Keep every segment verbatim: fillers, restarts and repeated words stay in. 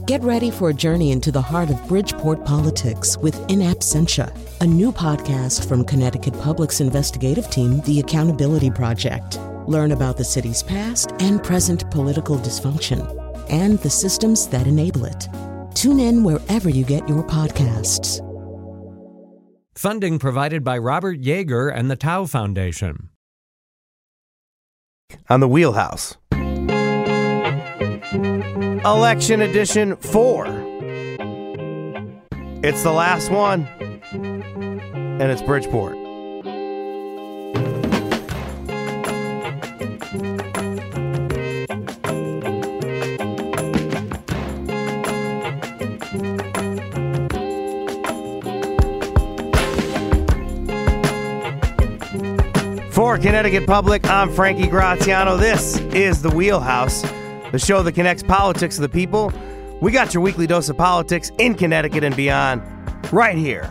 Get ready for a journey into the heart of Bridgeport politics with In Absentia, a new podcast from Connecticut Public's investigative team, The Accountability Project. Learn about the city's past and present political dysfunction and the systems that enable it. Tune in wherever you get your podcasts. Funding provided by Robert Yeager and the Tao Foundation. On the Wheelhouse. Election Edition four. It's the last one, and it's Bridgeport. For Connecticut Public, I'm Frankie Graziano. This is The Wheelhouse, the show that connects politics to the people. We got your weekly dose of politics in Connecticut and beyond right here.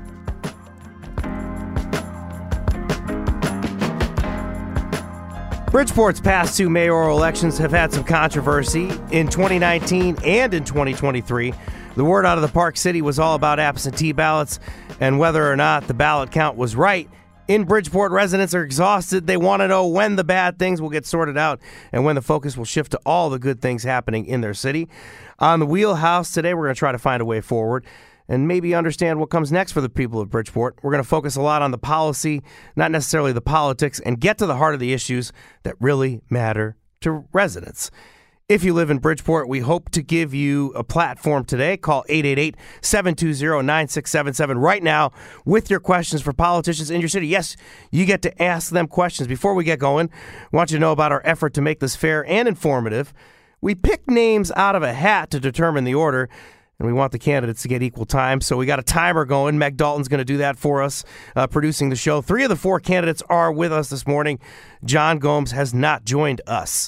Bridgeport's past two mayoral elections have had some controversy. In twenty nineteen and in twenty twenty-three, the word out of the Park City was all about absentee ballots and whether or not the ballot count was right. In Bridgeport, residents are exhausted. They want to know when the bad things will get sorted out and when the focus will shift to all the good things happening in their city. On the Wheelhouse today, we're going to try to find a way forward and maybe understand what comes next for the people of Bridgeport. We're going to focus a lot on the policy, not necessarily the politics, and get to the heart of the issues that really matter to residents. If you live in Bridgeport, we hope to give you a platform today. Call eight eight eight, seven two zero, nine six seven seven right now with your questions for politicians in your city. Yes, you get to ask them questions. Before we get going, I want you to know about our effort to make this fair and informative. We pick names out of a hat to determine the order, and we want the candidates to get equal time. So we got a timer going. Meg Dalton's going to do that for us, uh, producing the show. Three of the four candidates are with us this morning. John Gomes has not joined us.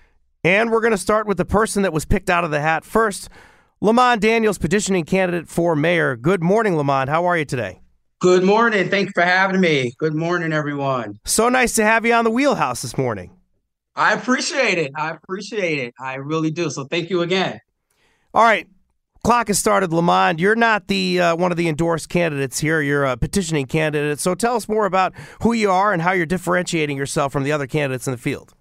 And we're going to start with the person that was picked out of the hat first. Lamont Daniels, petitioning candidate for mayor. Good morning, Lamont. How are you today? Good morning. Thank you for having me. Good morning, everyone. So nice to have you on the Wheelhouse this morning. I appreciate it. I appreciate it. I really do. So thank you again. All right. Clock has started, Lamont. You're not the uh, one of the endorsed candidates here. You're a petitioning candidate. So tell us more about who you are and how you're differentiating yourself from the other candidates in the field.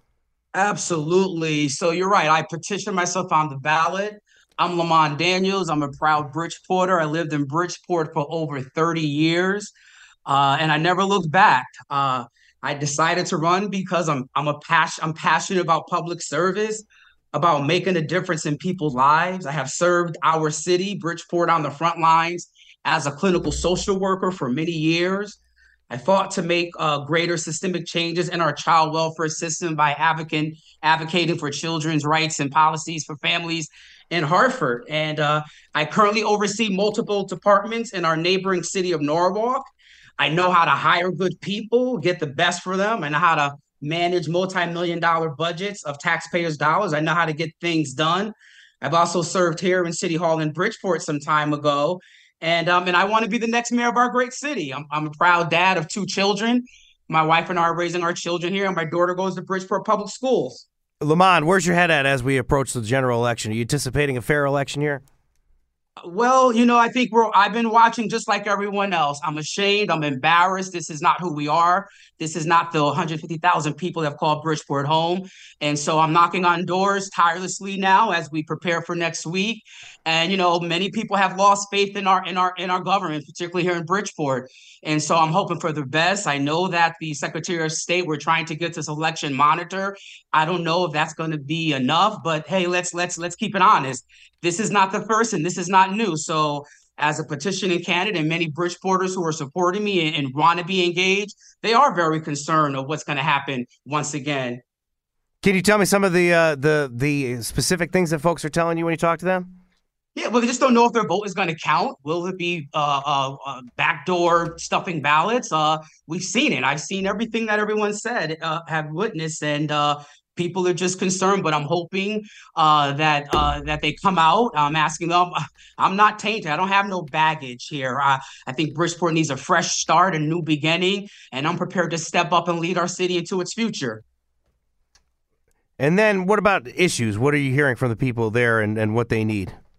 Absolutely. So you're right. I petitioned myself on the ballot. I'm Lamont Daniels. I'm a proud Bridgeporter. I lived in Bridgeport for over thirty years, uh, and I never looked back. Uh, I decided to run because I'm I'm a pas- I'm passionate about public service, about making a difference in people's lives. I have served our city, Bridgeport, on the front lines as a clinical social worker for many years. I fought to make uh, greater systemic changes in our child welfare system by advocating, advocating for children's rights and policies for families in Hartford. And uh, I currently oversee multiple departments in our neighboring city of Norwalk. I know how to hire good people, get the best for them, and how to manage multi-million dollar budgets of taxpayers' dollars. I know how to get things done. I've also served here in City Hall in Bridgeport some time ago. And um, and I want to be the next mayor of our great city. I'm, I'm a proud dad of two children. My wife and I are raising our children here, and my daughter goes to Bridgeport Public Schools. Lamont, where's your head at as we approach the general election? Are you anticipating a fair election here? Well, you know, I think we're, I've been watching just like everyone else. I'm ashamed. I'm embarrassed. This is not who we are. This is not the one hundred fifty thousand people that have called Bridgeport home. And so I'm knocking on doors tirelessly now as we prepare for next week. And, you know, many people have lost faith in our in our in our government, particularly here in Bridgeport. And so I'm hoping for the best. I know that the Secretary of State, we're trying to get this election monitor. I don't know if that's going to be enough, but hey, let's let's let's keep it honest. This is not the first and this is not new. So as a petitioning candidate and many Bridgeporters who are supporting me and, and want to be engaged, they are very concerned of what's going to happen once again. Can you tell me some of the uh, the the specific things that folks are telling you when you talk to them? Yeah, well, they just don't know if their vote is going to count. Will it be uh, uh, uh, backdoor stuffing ballots? Uh, we've seen it. I've seen everything that everyone said, uh, have witnessed, and uh, people are just concerned. But I'm hoping uh, that uh, that they come out. I'm asking them. I'm not tainted. I don't have no baggage here. I, I think Bridgeport needs a fresh start, a new beginning, and I'm prepared to step up and lead our city into its future. And then what about issues? What are you hearing from the people there and, and what they need?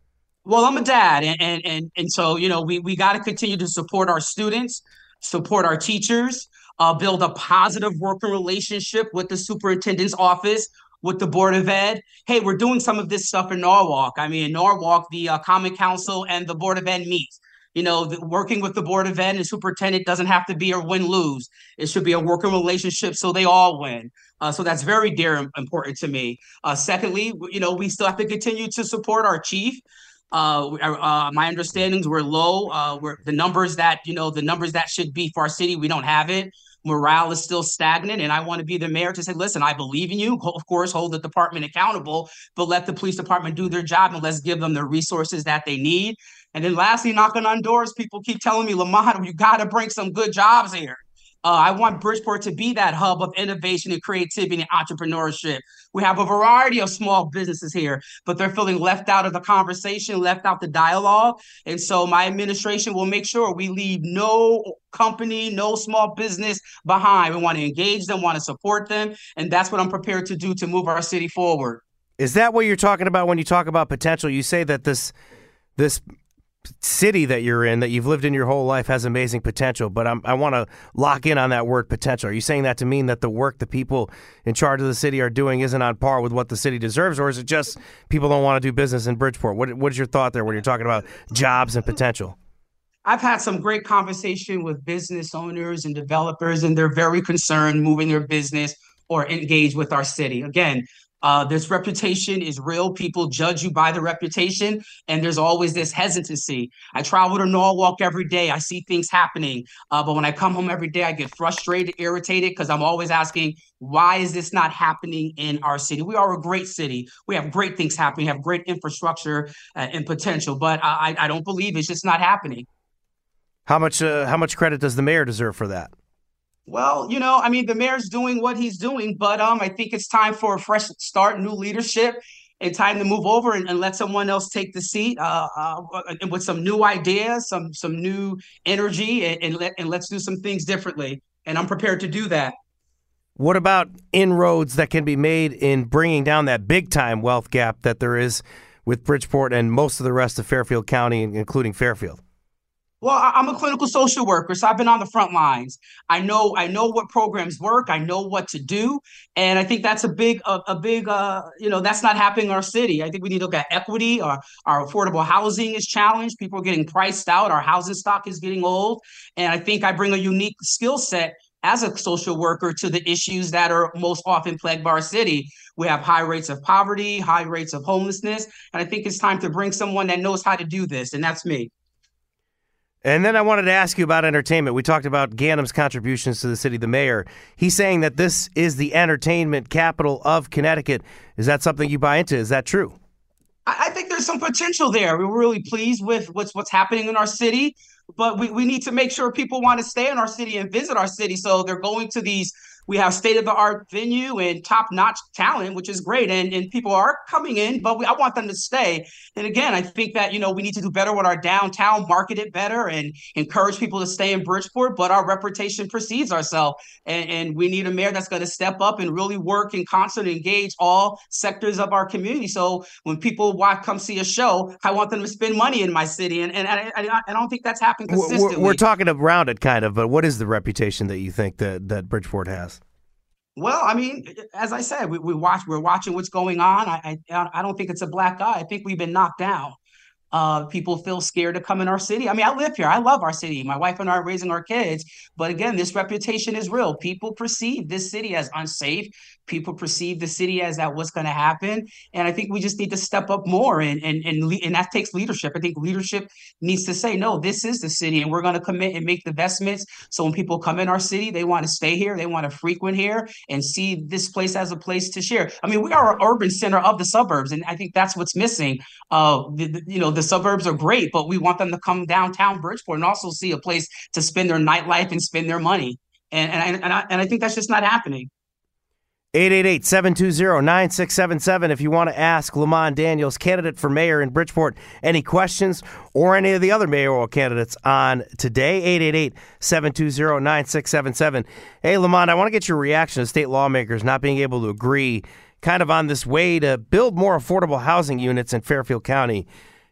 Well, I'm a dad, and and and, and so you know we we got to continue to support our students, support our teachers, uh, build a positive working relationship with the superintendent's office, with the board of ed. Hey, we're doing some of this stuff in Norwalk. I mean, in Norwalk, the uh, Common Council and the board of ed meet. You know, the, working with the board of ed and the superintendent doesn't have to be a win lose. It should be a working relationship so they all win. Uh, so that's very dear important to me. Uh, secondly, you know, we still have to continue to support our chief. Uh, uh, my understandings were low. Uh, were the numbers that you know the numbers that should be for our city, we don't have it. Morale is still stagnant, and I want to be the mayor to say, listen, I believe in you. Of course, hold the department accountable, but let the police department do their job and let's give them the resources that they need. And then lastly, knocking on doors. People keep telling me, Lamont, you got to bring some good jobs here. Uh, I want Bridgeport to be that hub of innovation and creativity and entrepreneurship. We have a variety of small businesses here, but they're feeling left out of the conversation, left out the dialogue. And so my administration will make sure we leave no company, no small business behind. We want to engage them, want to support them. And that's what I'm prepared to do to move our city forward. Is that what you're talking about when you talk about potential? You say that this this city that you're in, that you've lived in your whole life, has amazing potential, but I'm, I want to lock in on that word potential. Are you saying that to mean that the work the people in charge of the city are doing isn't on par with what the city deserves, or is it just people don't want to do business in Bridgeport? What What is your thought there when you're talking about jobs and potential? I've had some great conversation with business owners and developers, and they're very concerned moving their business or engage with our city. Again, Uh, this reputation is real. People judge you by the reputation, and there's always this hesitancy. I travel to Norwalk every day. I see things happening. Uh, but when I come home every day, I get frustrated, irritated, because I'm always asking, why is this not happening in our city? We are a great city. We have great things happening. We have great infrastructure uh, and potential, but I, I don't believe it's just not happening. How much, uh, how much credit does the mayor deserve for that? Well, you know, I mean, the mayor's doing what he's doing, but um, I think it's time for a fresh start, new leadership, and time to move over and, and let someone else take the seat uh, uh, with some new ideas, some some new energy, and, and, let, and let's do some things differently. And I'm prepared to do that. What about inroads that can be made in bringing down that big-time wealth gap that there is with Bridgeport and most of the rest of Fairfield County, including Fairfield? Well, I'm a clinical social worker, so I've been on the front lines. I know, I know what programs work. I know what to do, and I think that's a big, a, a big, uh, you know, that's not happening in our city. I think we need to look at equity. Our our affordable housing is challenged. People are getting priced out. Our housing stock is getting old, and I think I bring a unique skill set as a social worker to the issues that are most often plagued by our city. We have high rates of poverty, high rates of homelessness, and I think it's time to bring someone that knows how to do this, and that's me. And then I wanted to ask you about entertainment. We talked about Ganem's contributions to the city, the mayor. He's saying that this is the entertainment capital of Connecticut. Is that something you buy into? Is that true? I think there's some potential there. We're really pleased with what's what's happening in our city, but we, we need to make sure people want to stay in our city and visit our city. So they're going to these, we have state-of-the-art venue and top-notch talent, which is great. And, and people are coming in, but we, I want them to stay. And again, I think that, you know, we need to do better with our downtown, market it better, and encourage people to stay in Bridgeport. But our reputation precedes ourselves. And, and we need a mayor that's going to step up and really work in concert and engage all sectors of our community. So when people watch, come see a show, I want them to spend money in my city. And, and I, I, I don't think that's happened consistently. We're, we're talking around it kind of, but what is the reputation that you think that, that Bridgeport has? Well, I mean, as I said, we, we watch, we're watching what's going on. I, I, I don't think it's a black eye. I think we've been knocked down. Uh, people feel scared to come in our city. I mean, I live here. I love our city. My wife and I are raising our kids. But again, this reputation is real. People perceive this city as unsafe. People perceive the city as that what's going to happen. And I think we just need to step up more. And, and, and, and that takes leadership. I think leadership needs to say, no, this is the city. And we're going to commit and make the investments. So when people come in our city, they want to stay here. They want to frequent here and see this place as a place to share. I mean, we are an urban center of the suburbs. And I think that's what's missing. Uh, the, the, you know, the suburbs are great, but we want them to come downtown Bridgeport and also see a place to spend their nightlife and spend their money. And and, and, I, and I think that's just not happening. eight eight eight, seven two zero, nine six seven seven if you want to ask Lamont Daniels, candidate for mayor in Bridgeport, any questions, or any of the other mayoral candidates on today. eight eight eight, seven two zero, nine six seven seven. Hey, Lamont, I want to get your reaction to state lawmakers not being able to agree kind of on this way to build more affordable housing units in Fairfield County.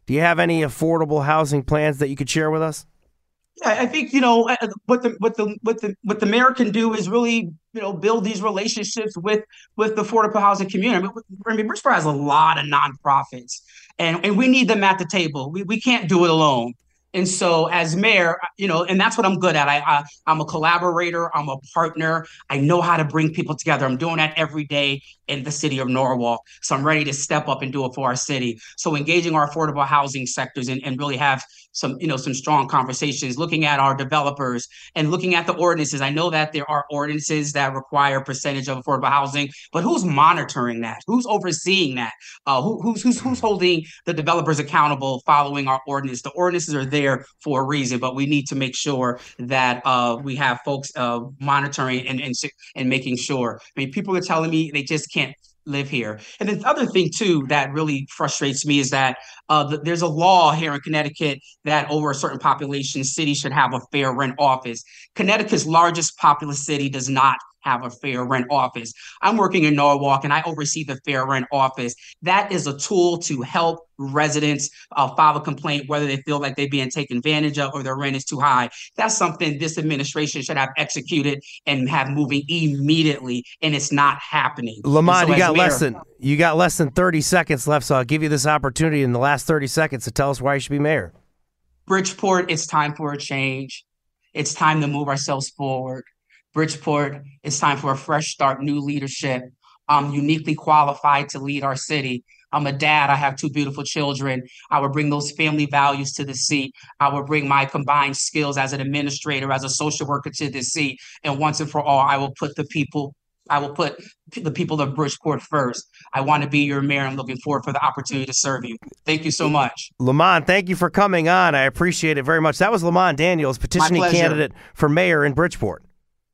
Do you have any affordable housing plans that you could share with us? Yeah, I think, you know, uh, what the what the what the what the mayor can do is really, you know, build these relationships with with the affordable housing community. I mean, I mean Bridgeport has a lot of nonprofits, and and we need them at the table. We we can't do it alone. And so, as mayor, you know, and that's what I'm good at. I, I I'm a collaborator. I'm a partner. I know how to bring people together. I'm doing that every day in the city of Norwalk. So I'm ready to step up and do it for our city. So engaging our affordable housing sectors and, and really have some, you know, some strong conversations, looking at our developers and looking at the ordinances. I know that there are ordinances that require a percentage of affordable housing, but who's monitoring that? Who's overseeing that? Uh, who, who's who's who's holding the developers accountable following our ordinance? The ordinances are there for a reason, but we need to make sure that uh, we have folks uh, monitoring and, and and making sure. I mean, people are telling me they just can't live here. And the other thing too that really frustrates me is that uh, the, there's a law here in Connecticut that over a certain population, cities should have a fair rent office. Connecticut's largest populous city does not have a fair rent office. I'm working in Norwalk and I oversee the fair rent office. That is a tool to help residents uh, file a complaint, whether they feel like they're being taken advantage of or their rent is too high. That's something this administration should have executed and have moving immediately, and it's not happening. Lamont, so you got mayor, less than you got less than thirty seconds left, so I'll give you this opportunity in the last thirty seconds to tell us why you should be mayor. Bridgeport, it's time for a change. It's time to move ourselves forward. Bridgeport, it's time for a fresh start, new leadership. I'm uniquely qualified to lead our city. I'm a dad. I have two beautiful children. I will bring those family values to the seat. I will bring my combined skills as an administrator, as a social worker to the seat. And once and for all, I will put the people, I will put the people of Bridgeport first. I want to be your mayor. I'm looking forward for the opportunity to serve you. Thank you so much. Lamont, thank you for coming on. I appreciate it very much. That was Lamont Daniels, petitioning candidate for mayor in Bridgeport.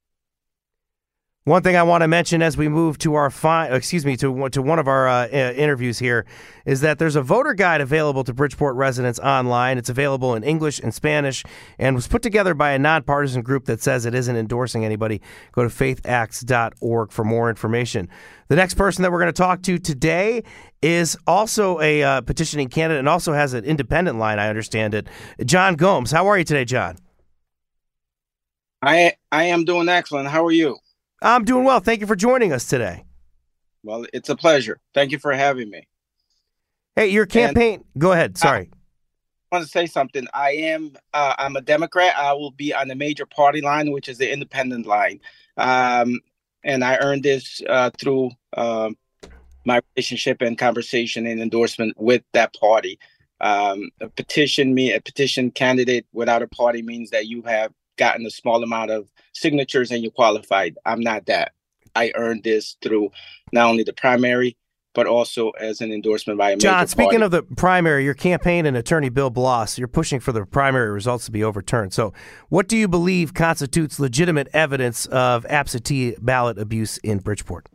One thing I want to mention as we move to our fi- excuse me to to one of our uh, interviews here is that there's a voter guide available to Bridgeport residents online. It's available in English and Spanish and was put together by a nonpartisan group that says it isn't endorsing anybody. Go to faith acts dot org for more information. The next person that we're going to talk to today is also a uh, petitioning candidate and also has an independent line, I understand it. John Gomes. How are you today, John? I I am doing excellent. How are you? I'm doing well. Thank you for joining us today. Well, it's a pleasure. Thank you for having me. Hey, your campaign. And go ahead. Sorry. I want to say something. I am. Uh, I'm a Democrat. I will be on the major party line, which is the independent line, um, and I earned this uh, through uh, my relationship and conversation and endorsement with that party. Um, a petition me a petition candidate without a party means that you have gotten a small amount of signatures and you qualified. I'm not that. I earned this through not only the primary, but also as an endorsement by a major John, speaking party. of the primary, your campaign and attorney Bill Bloss, you're pushing for the primary results to be overturned. So what do you believe constitutes legitimate evidence of absentee ballot abuse in Bridgeport?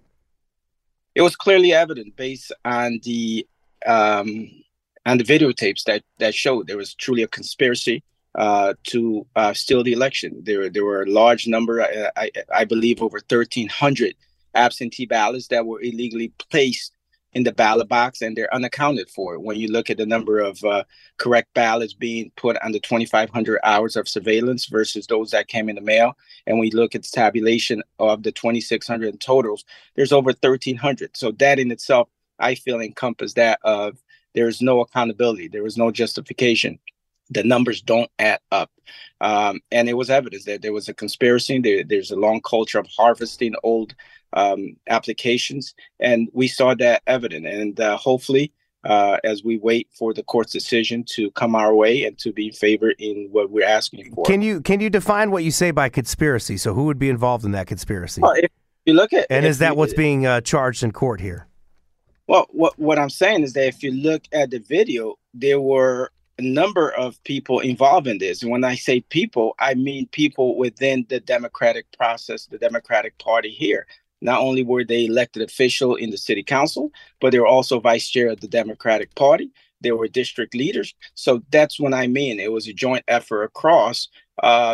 It was clearly evident based on the um, on the videotapes that, that showed there was truly a conspiracy uh, to uh, steal the election. There, there were a large number, I, I, I believe over thirteen hundred absentee ballots that were illegally placed in the ballot box, and they're unaccounted for. When you look at the number of uh, correct ballots being put on the twenty-five hundred hours of surveillance versus those that came in the mail, and we look at the tabulation of the twenty-six hundred totals, there's over thirteen hundred. So that in itself, I feel encompass that of there is no accountability. There is no justification. The numbers don't add up. Um, and it was evidence that there was a conspiracy. There, there's a long culture of harvesting old um, applications. And we saw that evident. And uh, hopefully, uh, as we wait for the court's decision to come our way and to be favored in what we're asking for. Can you can you define what you say by conspiracy? So who would be involved in that conspiracy? Well, if you look at, and is that you, what's being uh, charged in court here? Well, what, what I'm saying is that if you look at the video, there were a number of people involved in this. And when I say people, I mean people within the democratic process, the Democratic Party here. Not only were they elected official in the city council, but they were also vice chair of the Democratic Party. They were district leaders. So that's what I mean. It was a joint effort across. Uh,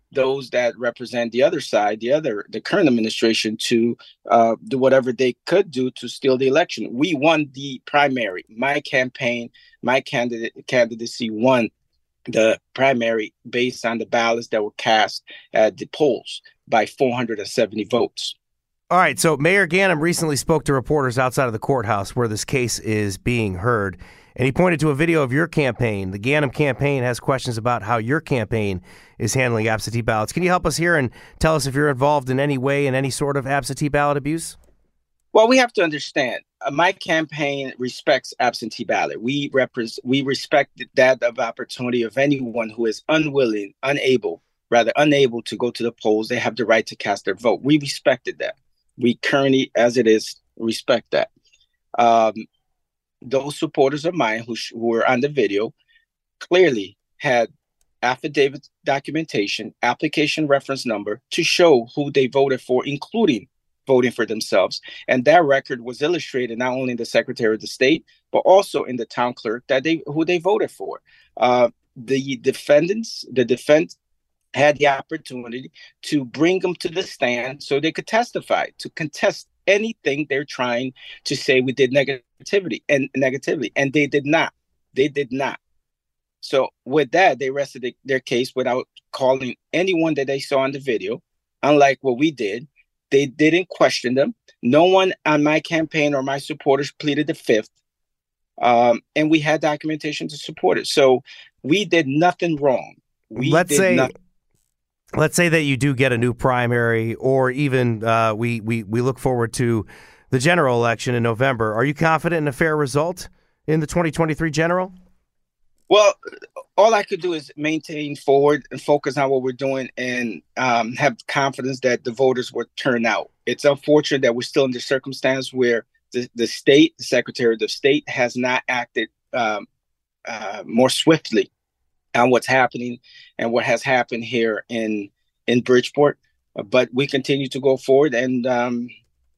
those that represent the other side, the other, the current administration, to uh, do whatever they could do to steal the election. We won the primary. My campaign, my candidate candidacy won the primary based on the ballots that were cast at the polls by four hundred seventy votes. All right, so Mayor Ganim recently spoke to reporters outside of the courthouse where this case is being heard, and he pointed to a video of your campaign. The Ganim campaign has questions about how your campaign is handling absentee ballots. Can you help us here and tell us if you're involved in any way in any sort of absentee ballot abuse? Well, we have to understand, uh, my campaign respects absentee ballot. We represent, we respect that of opportunity of anyone who is unwilling, unable, rather unable to go to the polls. They have the right to cast their vote. We respected that. We currently, as it is, respect that. Um, those supporters of mine who, sh- who were on the video clearly had affidavit documentation, application reference number to show who they voted for, including voting for themselves. And that record was illustrated not only in the Secretary of the State, but also in the town clerk that they who they voted for. Uh, the defendants, the defense had the opportunity to bring them to the stand so they could testify, to contest anything they're trying to say we did negativity and negatively. And they did not. They did not. So with that, they rested their case without calling anyone that they saw on the video, unlike what we did. They didn't question them. No one on my campaign or my supporters pleaded the fifth. Um, and we had documentation to support it. So we did nothing wrong. We let's did say, nothing. Let's say that you do get a new primary, or even uh, we, we, we look forward to the general election in November. Are you confident in a fair result in the twenty twenty-three general? Well, all I could do is maintain forward and focus on what we're doing and um, have confidence that the voters will turn out. It's unfortunate that we're still in the circumstance where the, the state, the Secretary of the State, has not acted um, uh, more swiftly on what's happening and what has happened here in in Bridgeport. But we continue to go forward, and um,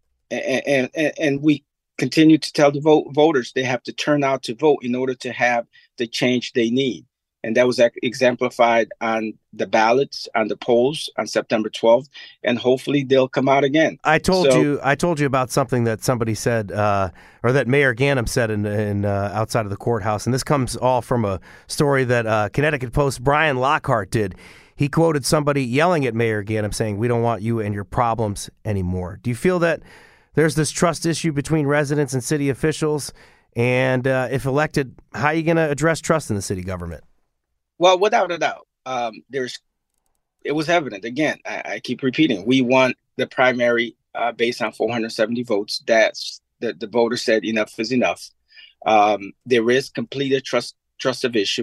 and, and and we continue to tell the vote, voters they have to turn out to vote in order to have the change they need. And that was exemplified on the ballots, on the polls on September twelfth, and hopefully they'll come out again. I told so, you, I told you about something that somebody said, uh, or that Mayor Ganim said in, in uh, outside of the courthouse, and this comes all from a story that uh, Connecticut Post Brian Lockhart did. He quoted somebody yelling at Mayor Ganim saying, "We don't want you and your problems anymore." Do you feel that there's this trust issue between residents and city officials? And uh, if elected, how are you going to address trust in the city government? Well, without a doubt, um, there's. It was evident. Again, I, I keep repeating. We won the primary uh, based on four hundred seventy votes. That's the the voters said enough is enough. Um, there is completed trust trust of issue.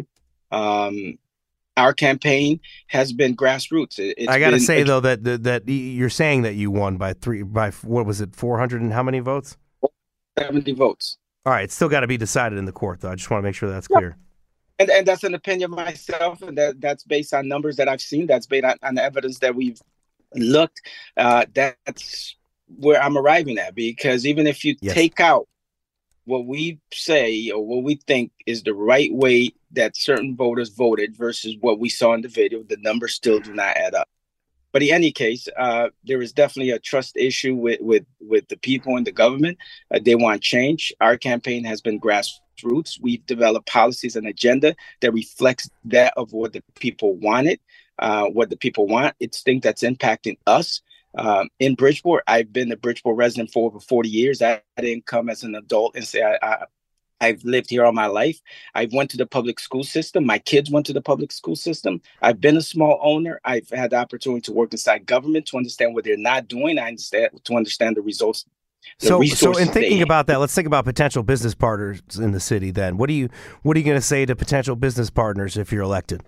Um, our campaign has been grassroots. It, it's I got to say a, though that, that that you're saying that you won by three by what was it four hundred and how many votes? seventy votes. All right, it's still got to be decided in the court, though. I just want to make sure that's clear. And and that's an opinion of myself, and that, that's based on numbers that I've seen. That's based on, on the evidence that we've looked. Uh, that's where I'm arriving at, because even if you yes. take out what we say or what we think is the right way that certain voters voted versus what we saw in the video, the numbers still do not add up. But in any case, uh, there is definitely a trust issue with, with, with the people and the government. Uh, they want change. Our campaign has been grassroots. We've developed policies and agenda that reflects that of what the people wanted, uh, what the people want. It's things that's impacting us. Um, in Bridgeport, I've been a Bridgeport resident for over forty years. I, I didn't come as an adult and say I, I I've lived here all my life. I went to the public school system. My kids went to the public school system. I've been a small owner. I've had the opportunity to work inside government to understand what they're not doing. I understand to understand the results. The so, so in thinking they, about that, let's think about potential business partners in the city. Then, what do you what are you going to say to potential business partners if you're elected?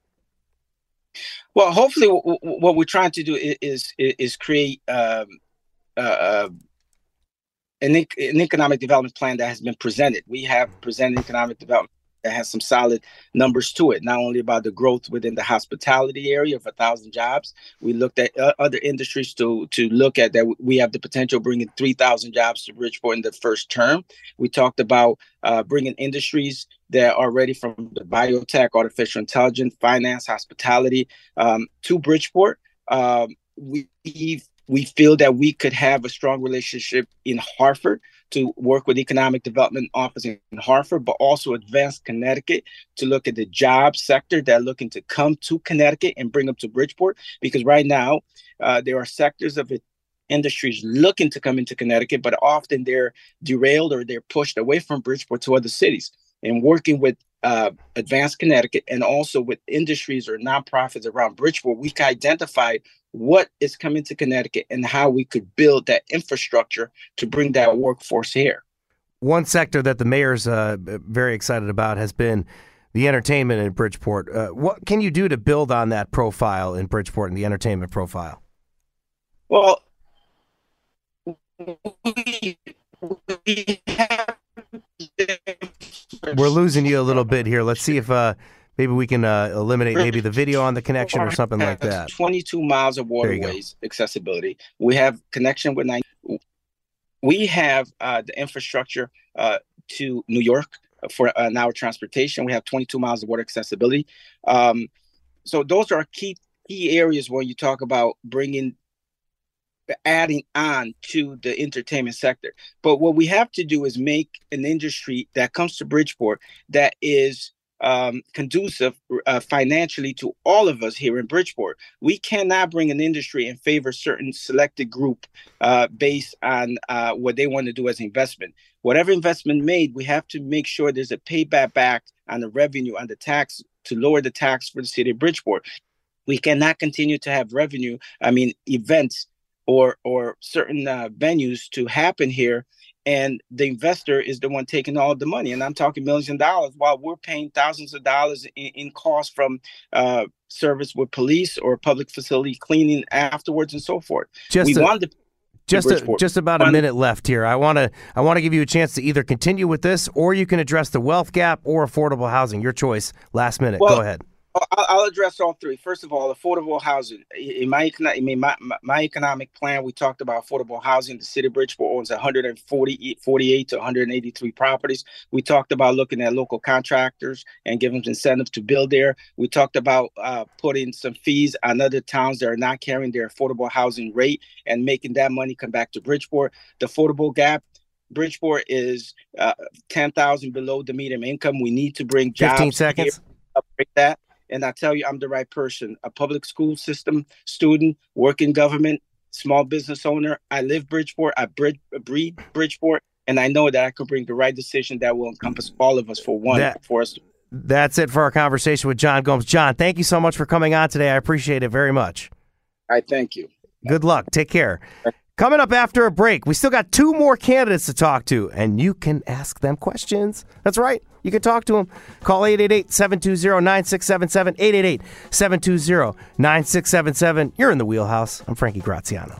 Well, hopefully, w- w- what we're trying to do is is, is create um, uh, An, an economic development plan that has been presented. We have presented economic development that has some solid numbers to it, not only about the growth within the hospitality area of a thousand jobs. We looked at uh, other industries to to look at that. We have the potential of bringing three thousand jobs to Bridgeport in the first term. We talked about uh, bringing industries that are ready from the biotech, artificial intelligence, finance, hospitality um, to Bridgeport. Um, we we feel that we could have a strong relationship in Hartford to work with Economic Development Office in Hartford, but also advance Connecticut to look at the job sector that are looking to come to Connecticut and bring them to Bridgeport. Because right now, uh, there are sectors of it, industries looking to come into Connecticut, but often they're derailed or they're pushed away from Bridgeport to other cities. And working with uh, Advanced Connecticut and also with industries or nonprofits around Bridgeport, we can identify what is coming to Connecticut and how we could build that infrastructure to bring that workforce here. One sector that the mayor's uh, very excited about has been the entertainment in Bridgeport. Uh, what can you do to build on that profile in Bridgeport and the entertainment profile? Well, we, we have... We're losing you a little bit here. Let's see if uh, maybe we can uh, eliminate maybe the video on the connection or something like that. twenty-two miles of waterways accessibility. We have connection with nine. We have uh, the infrastructure uh, to New York for an hour transportation. We have twenty-two miles of water accessibility. Um, so those are key key areas when you talk about bringing adding on to the entertainment sector. But what we have to do is make an industry that comes to Bridgeport that is um, conducive uh, financially to all of us here in Bridgeport. We cannot bring an industry and favor certain selected group uh, based on uh, what they want to do as investment. Whatever investment made, we have to make sure there's a payback back on the revenue, on the tax, to lower the tax for the city of Bridgeport. We cannot continue to have revenue, I mean, events or or certain uh, venues to happen here, and the investor is the one taking all the money. And I'm talking millions of dollars while we're paying thousands of dollars in, in costs from uh, service with police or public facility cleaning afterwards and so forth. Just we a, want to just a, just about a minute left here. I want to I want to give you a chance to either continue with this, or you can address the wealth gap or affordable housing. Your choice. Last minute. Well, go ahead. I'll address all three. First of all, affordable housing. In my, I mean, my, my economic plan, we talked about affordable housing. The city of Bridgeport owns one hundred forty, forty-eight to one hundred eighty-three properties. We talked about looking at local contractors and giving them incentives to build there. We talked about uh, putting some fees on other towns that are not carrying their affordable housing rate and making that money come back to Bridgeport. The affordable gap. Bridgeport is uh, ten thousand below the median income. We need to bring jobs. fifteen seconds. Upgrade that. And I tell you, I'm the right person. A public school system student, work in government, small business owner. I live Bridgeport. I breed, breed Bridgeport. And I know that I could bring the right decision that will encompass all of us for one. That, for us. That's it for our conversation with John Gomes. John, thank you so much for coming on today. I appreciate it very much. I thank you. Good luck. Take care. Coming up after a break, we still got two more candidates to talk to, and you can ask them questions. That's right. You can talk to them. Call eight eight eight, seven two zero, nine six seven seven, eight eight eight, seven two zero, nine six seven seven. You're in the wheelhouse. I'm Frankie Graziano.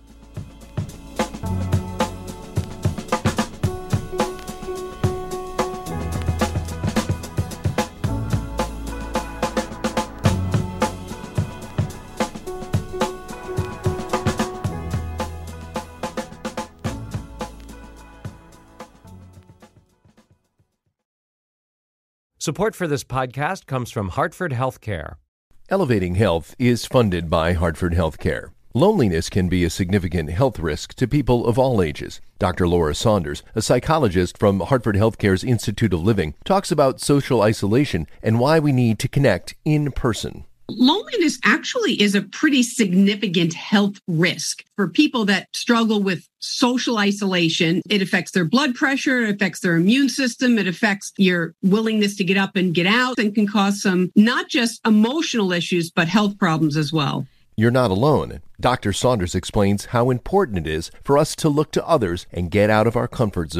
Support for this podcast comes from Hartford Healthcare. Elevating Health is funded by Hartford Healthcare. Loneliness can be a significant health risk to people of all ages. Doctor Laura Saunders, a psychologist from Hartford Healthcare's Institute of Living, talks about social isolation and why we need to connect in person. Loneliness actually is a pretty significant health risk for people that struggle with social isolation. It affects their blood pressure, it affects their immune system, it affects your willingness to get up and get out, and can cause some not just emotional issues, but health problems as well. You're not alone. Doctor Saunders explains how important it is for us to look to others and get out of our comfort zone.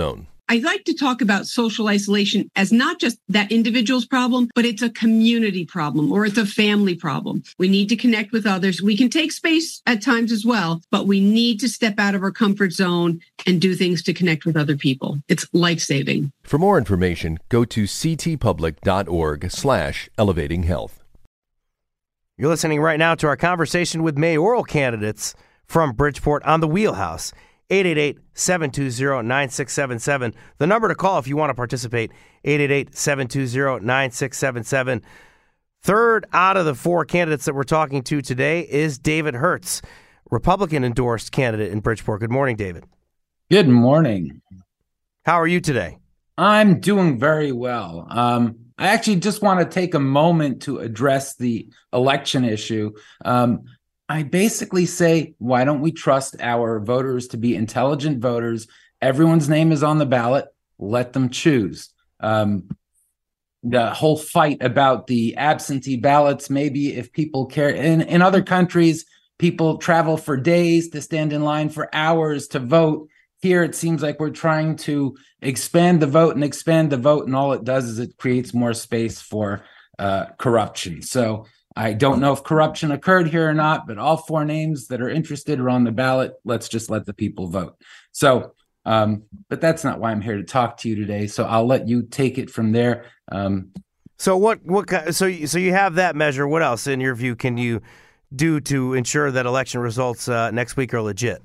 I like to talk about social isolation as not just that individual's problem, but it's a community problem or it's a family problem. We need to connect with others. We can take space at times as well, but we need to step out of our comfort zone and do things to connect with other people. It's life-saving. For more information, go to ctpublic.org slash elevating health. You're listening right now to our conversation with mayoral candidates from Bridgeport on the Wheelhouse. eight eight eight, seven two zero, nine six seven seven. The number to call if you want to participate, eight eight eight, seven two zero, nine six seven seven. Third out of the four candidates that we're talking to today is David Hertz, Republican-endorsed candidate in Bridgeport. Good morning, David. Good morning. How are you today? I'm doing very well. Um, I actually just want to take a moment to address the election issue. Um, I basically say, why don't we trust our voters to be intelligent voters? Everyone's name is on the ballot. Let them choose. Um, the whole fight about the absentee ballots, maybe if people care. In, in other countries, people travel for days to stand in line for hours to vote. Here, it seems like we're trying to expand the vote and expand the vote, and all it does is it creates more space for uh, corruption. So I don't know if corruption occurred here or not, but all four names that are interested are on the ballot. Let's just let the people vote. So, um, but that's not why I'm here to talk to you today. So I'll let you take it from there. Um, so what? What? So you, so you have that measure. What else, in your view, can you do to ensure that election results uh, next week are legit?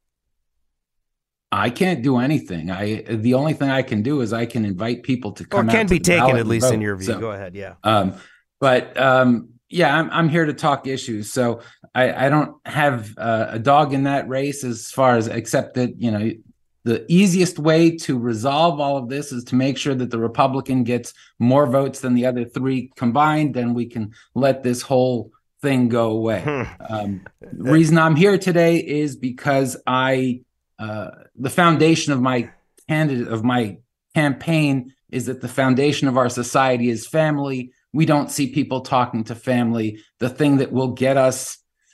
I can't do anything. I the only thing I can do is I can invite people to come or out. Or can to be taken, at least vote. in your view. So, Go ahead, yeah. Um, but um, yeah, I'm I'm here to talk issues. So I, I don't have uh, a dog in that race as far as except that, you know, the easiest way to resolve all of this is to make sure that the Republican gets more votes than the other three combined. Then we can let this whole thing go away. um, the reason I'm here today is because I. Uh, the foundation of my candidate of my campaign is that the foundation of our society is family. We don't see people talking to family. The thing that will get us,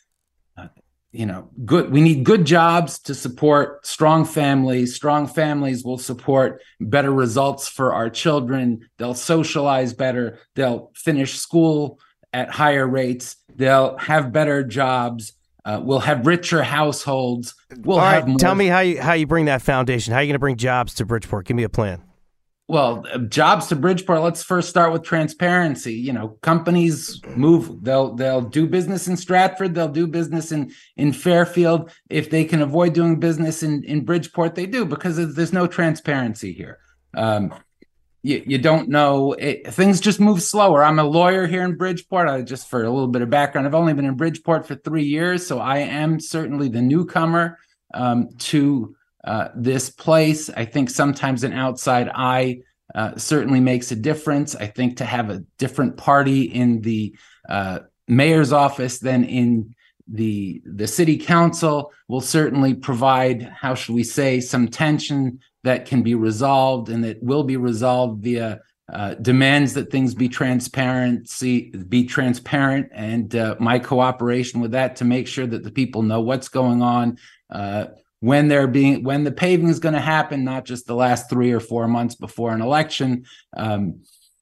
uh, you know, good. We need good jobs to support strong families. Strong families will support better results for our children. They'll socialize better. They'll finish school at higher rates. They'll have better jobs. Uh, we'll have richer households. We'll All have right, more. Tell me how you how you bring that foundation. How are you going to bring jobs to Bridgeport? Give me a plan. Well, uh, jobs to Bridgeport. Let's first start with transparency. You know, companies move. They'll they'll do business in Stratford. They'll do business in in Fairfield. If they can avoid doing business in in Bridgeport, they do, because there's no transparency here. Um, You, you don't know. It, things just move slower. I'm a lawyer here in Bridgeport. I, just for a little bit of background, I've only been in Bridgeport for three years, so I am certainly the newcomer um, to uh, this place. I think sometimes an outside eye uh, certainly makes a difference. I think to have a different party in the uh, mayor's office than in the the city council will certainly provide, how should we say, some tension that can be resolved, and that will be resolved via uh, demands that things be transparency, be transparent, and uh, my cooperation with that to make sure that the people know what's going on, uh, when they're being, when the paving is going to happen, not just the last three or four months before an election. Um,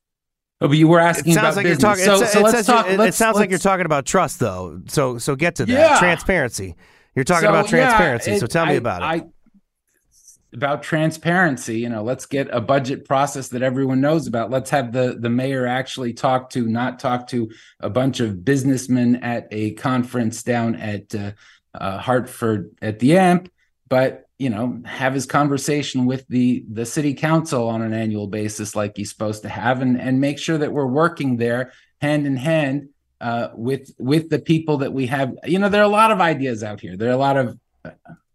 but you were asking it sounds about like business. You're talking, so, it, so it let's says talk. It, let's, it sounds let's, like you're talking about trust, though. So so get to that. Yeah. Transparency. You're talking so, about transparency. Yeah, it, so tell me I, about it. I, about transparency, you know, let's get a budget process that everyone knows about. Let's have the the mayor actually talk to, not talk to a bunch of businessmen at a conference down at uh, uh, Hartford at the A M P, but, you know, have his conversation with the the city council on an annual basis like he's supposed to have, and and make sure that we're working there hand in hand uh, with with the people that we have. You know, there are a lot of ideas out here. There are a lot of uh,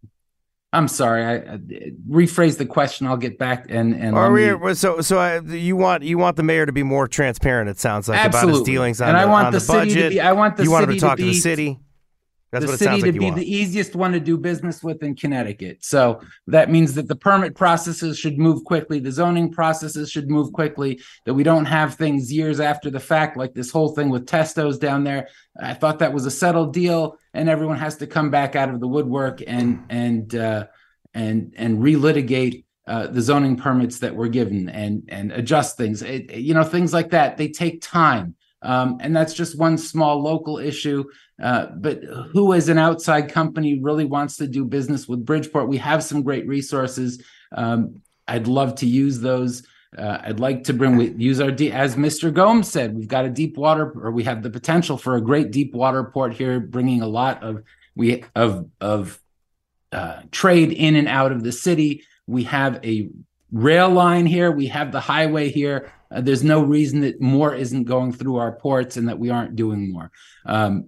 I'm sorry. I, I rephrase the question. I'll get back and and. Are me... we, so so I, you want you want the mayor to be more transparent? It sounds like Absolutely. about his dealings on and the, I want on the, the city budget. To be, I want the you city want him to talk to, to be, the city. That's the what it city sounds like to you be want. the easiest one to do business with in Connecticut. So that means that the permit processes should move quickly. The zoning processes should move quickly, that we don't have things years after the fact, like this whole thing with Testos down there. I thought that was a settled deal, and everyone has to come back out of the woodwork and, and, uh, and, and relitigate uh, the zoning permits that were given and and adjust things. It, you know, things like that. They take time. Um, and that's just one small local issue. Uh, but who, as an outside company, really wants to do business with Bridgeport? We have some great resources. Um, I'd love to use those. Uh, I'd like to bring, we use our, de- as Mister Gomes said, we've got a deep water, or we have the potential for a great deep water port here, bringing a lot of we of of uh, trade in and out of the city. We have a rail line here. We have the highway here. Uh, there's no reason that more isn't going through our ports and that we aren't doing more. Um,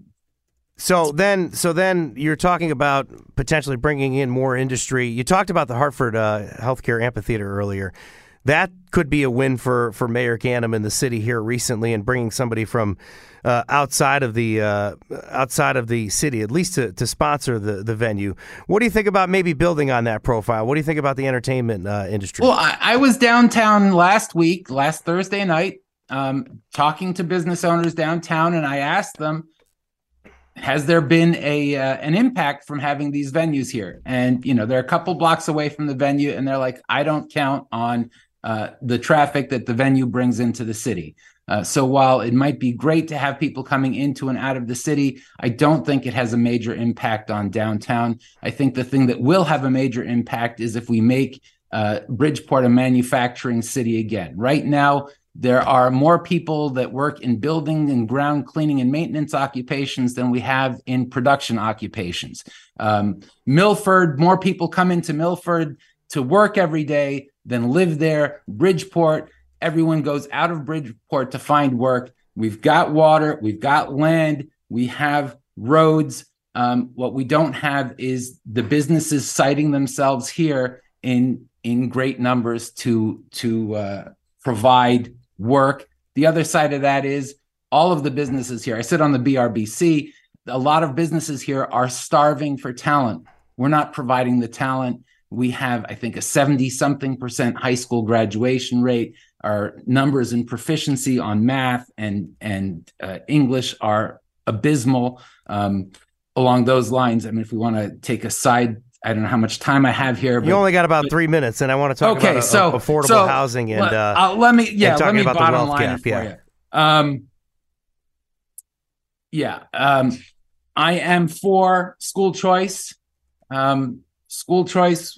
so then, so then you're talking about potentially bringing in more industry. You talked about the Hartford uh, Healthcare Amphitheater earlier. That could be a win for, for Mayor Ganim in the city here recently, and bringing somebody from uh, outside of the uh, outside of the city, at least to, to sponsor the, the venue. What do you think about maybe building on that profile? What do you think about the entertainment uh, industry? Well, I, I was downtown last week, last Thursday night, um, talking to business owners downtown, and I asked them, has there been a uh, an impact from having these venues here? And, you know, they're a couple blocks away from the venue, and they're like, I don't count on uh, the traffic that the venue brings into the city. Uh, so while it might be great to have people coming into and out of the city, I don't think it has a major impact on downtown. I think the thing that will have a major impact is if we make uh, Bridgeport a manufacturing city again. Right now, there are more people that work in building and ground cleaning and maintenance occupations than we have in production occupations. Um, Milford, more people come into Milford to work every day than live there. Bridgeport, everyone goes out of Bridgeport to find work. We've got water, we've got land, we have roads. Um, what we don't have is the businesses citing themselves here in in great numbers to to uh, provide work. The other side of that is all of the businesses here. I sit on the B R B C. A lot of businesses here are starving for talent. We're not providing the talent. We have, I think, a seventy something percent high school graduation rate. Our numbers in proficiency on math and, and uh, English are abysmal. Um, along those lines, I mean, if we want to take a side, I don't know how much time I have here. But, you only got about but, three minutes, and I want to talk okay, about so, uh, affordable so, housing and, uh, uh, let me, yeah, and talking let me about bottom the wealth line gap. it for Yeah. you. Um, yeah, um, I am for school choice. Um, school choice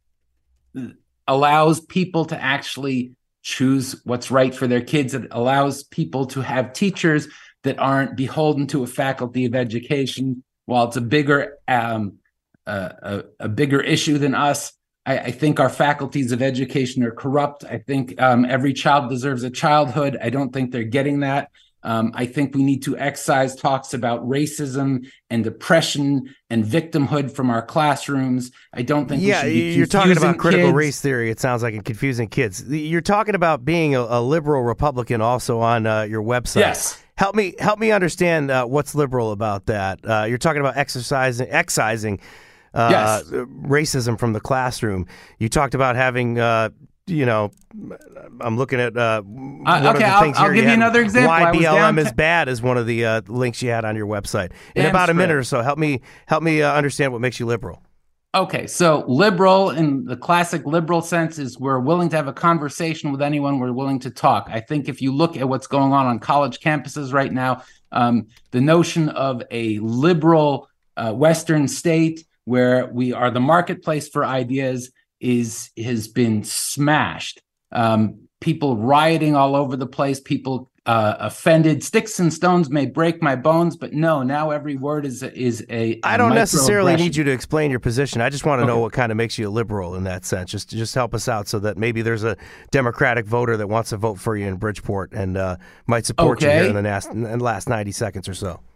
allows people to actually choose what's right for their kids. It allows people to have teachers that aren't beholden to a faculty of education. While it's a bigger um, uh, a, a bigger issue than us, I, I think our faculties of education are corrupt. I think um, every child deserves a childhood. I don't think they're getting that. Um, I think we need to excise talks about racism and oppression and victimhood from our classrooms. I don't think yeah, we should be you're talking about critical kids. race theory, it sounds like, and confusing kids. You're talking about being a, a liberal Republican also on uh, your website. Yes. Help me help me understand uh, what's liberal about that. Uh, you're talking about exercising, excising uh, yes. racism from the classroom. You talked about having... Uh, You know, I'm looking at uh, one uh, okay, of the I'll, things I'll here. give you you another example. Why B L M down... is bad is one of the uh, links you had on your website. In Damn about a straight. minute or so, help me help me uh, understand what makes you liberal. Okay, so liberal in the classic liberal sense is we're willing to have a conversation with anyone. We're willing to talk. I think if you look at what's going on on college campuses right now, um, the notion of a liberal uh, Western state where we are the marketplace for ideas is has been smashed. Um, people rioting all over the place, people uh, offended. Sticks and stones may break my bones, but no, now every word is is a. a I don't necessarily microaggression. need you to explain your position. I just want to Okay. know what kind of makes you a liberal in that sense. Just just help us out so that maybe there's a Democratic voter that wants to vote for you in Bridgeport and uh, might support you Okay. here in the last, in the last ninety seconds or so.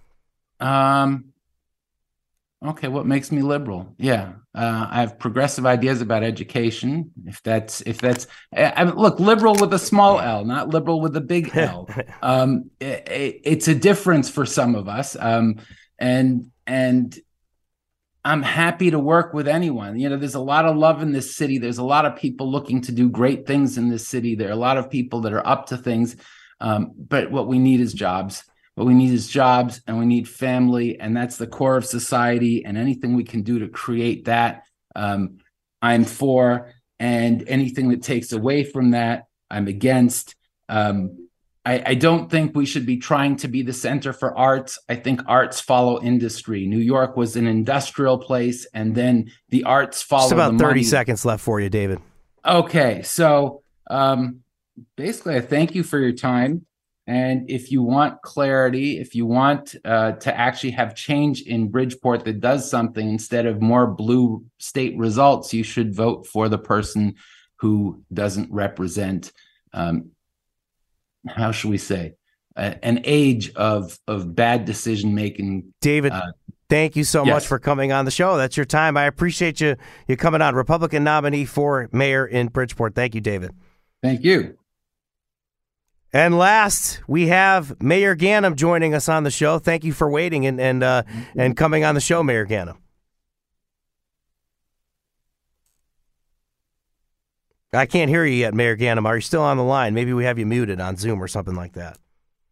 Um. Okay, what makes me liberal? Yeah, uh, I have progressive ideas about education. If that's if that's I, I, look, liberal with a small L, not liberal with a big L. um, it, it, it's a difference for some of us, um, and and I'm happy to work with anyone. You know, there's a lot of love in this city. There's a lot of people looking to do great things in this city. There are a lot of people that are up to things, um, but what we need is jobs. What we need is jobs, and we need family, and that's the core of society, and anything we can do to create that, um, I'm for. and anything that takes away from that, I'm against. Um, I, I don't think we should be trying to be the center for arts. I think arts follow industry. New York was an industrial place, and then the arts follow. Just about the thirty money. seconds left for you, David. Okay, so um, basically, I thank you for your time. And if you want clarity, if you want uh, to actually have change in Bridgeport that does something instead of more blue state results, you should vote for the person who doesn't represent, um, how should we say, uh, an age of of bad decision making. David, uh, thank you so yes. much for coming on the show. That's your time. I appreciate you you coming on. Republican nominee for mayor in Bridgeport. Thank you, David. Thank you. And last, we have Mayor Ganim joining us on the show. Thank you for waiting and and uh, and coming on the show, Mayor Ganim. I can't hear you yet, Mayor Ganim. Are you still on the line? Maybe we have you muted on Zoom or something like that.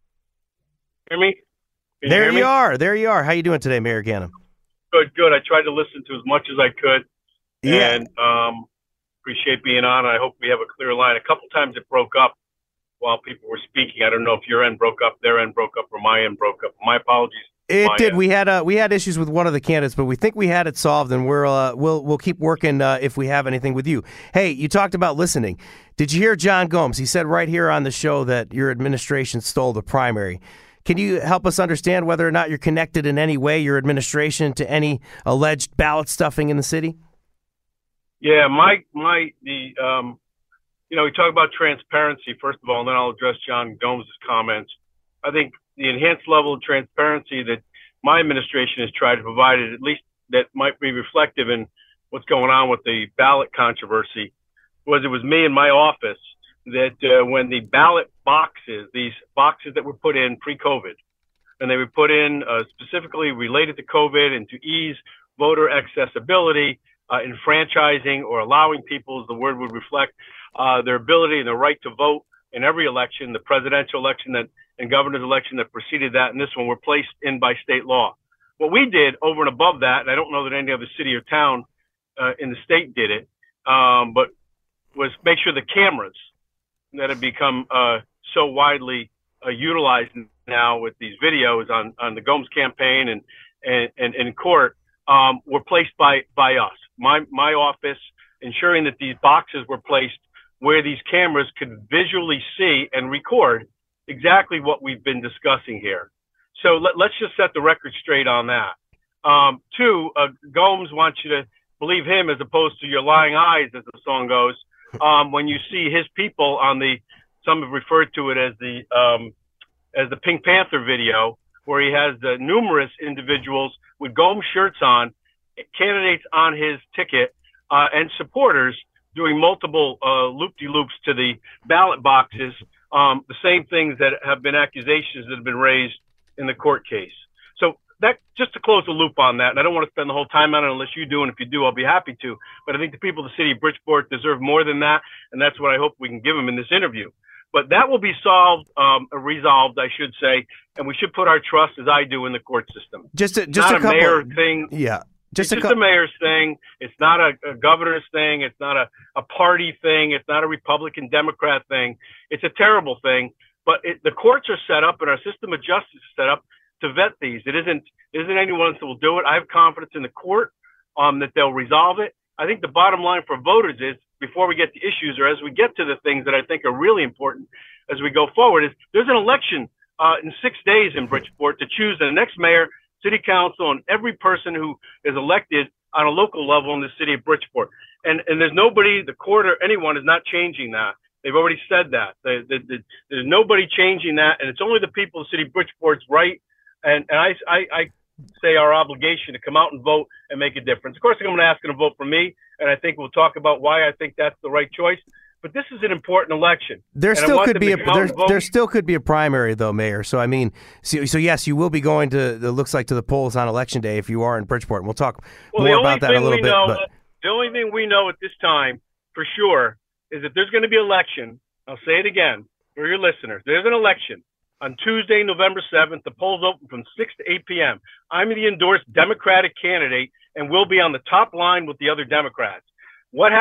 Hear me? Can there you, hear you me? are. There you are. How you doing today, Mayor Ganim? Good, good. I tried to listen to as much as I could. Yeah. And um, appreciate being on. I hope we have a clear line. A couple times it broke up while people were speaking. I don't know if your end broke up, their end broke up, or my end broke up. My apologies. It my did. end. We had uh, we had issues with one of the candidates, but we think we had it solved, and we're uh, we'll we'll keep working uh, if we have anything with you. Hey, you talked about listening. Did you hear John Gomes? He said right here on the show that your administration stole the primary. Can you help us understand whether or not you're connected in any way, your administration, to any alleged ballot stuffing in the city? Yeah, my my the um. You know, we talk about transparency, first of all, and then I'll address John Gomes' comments. I think the enhanced level of transparency that my administration has tried to provide, at least that might be reflective in what's going on with the ballot controversy, was it was me in my office that uh, when the ballot boxes, these boxes that were put in pre-COVID, and they were put in uh, specifically related to COVID and to ease voter accessibility, uh, enfranchising or allowing people, as the word would reflect, Uh, their ability and their right to vote in every election, the presidential election that and governor's election that preceded that, and this one were placed in by state law. What we did over and above that, and I don't know that any other city or town uh, in the state did it, um, but was make sure the cameras that have become uh, so widely uh, utilized now with these videos on, on the Gomes campaign and and, and, and in court um, were placed by by us, my my office, ensuring that these boxes were placed where these cameras could visually see and record exactly what we've been discussing here. So let, let's just set the record straight on that. Um, two, uh, Gomes wants you to believe him as opposed to your lying eyes, as the song goes. Um, when you see his people on the, some have referred to it as the um, as the Pink Panther video, where he has the numerous individuals with Gomes shirts on, candidates on his ticket, uh, and supporters doing multiple uh, loop-de-loops to the ballot boxes, um, the same things that have been accusations that have been raised in the court case. So that, just to close the loop on that, and I don't want to spend the whole time on it unless you do, and if you do, I'll be happy to. But I think the people of the city of Bridgeport deserve more than that, and that's what I hope we can give them in this interview. But that will be solved, um, resolved, I should say, and we should put our trust, as I do, in the court system. Just a, just Not a, a couple, mayor thing. Yeah. Just Just, it's a, just a mayor's thing. It's not a, a governor's thing. It's not a, a party thing. It's not a Republican Democrat thing. It's a terrible thing. But it, the courts are set up and our system of justice is set up to vet these. It isn't it isn't anyone that will do it. I have confidence in the court um, that they'll resolve it. I think the bottom line for voters is, before we get to issues or as we get to the things that I think are really important as we go forward, is there's an election uh, in six days in Bridgeport to choose the next mayor, city council, and every person who is elected on a local level in the city of Bridgeport. And and there's nobody, the court or anyone is not changing that. They've already said that. They, they, they, there's nobody changing that, and it's only the people of the city of Bridgeport's right. And, and I, I, I say our obligation to come out and vote and make a difference. Of course, I'm going to ask them to vote for me, and I think we'll talk about why I think that's the right choice. But this is an important election. There and still could be a there, there there still could be a primary though, Mayor. So I mean, so, so yes, you will be going to it looks like to the polls on election day if you are in Bridgeport. And we'll talk well, more about that in a little bit. Know, but the only thing we know at this time for sure is that there's going to be an election. I'll say it again for your listeners. There's an election on Tuesday, November seventh. The polls open from six to eight p.m. I'm the endorsed Democratic candidate and will be on the top line with the other Democrats. What happens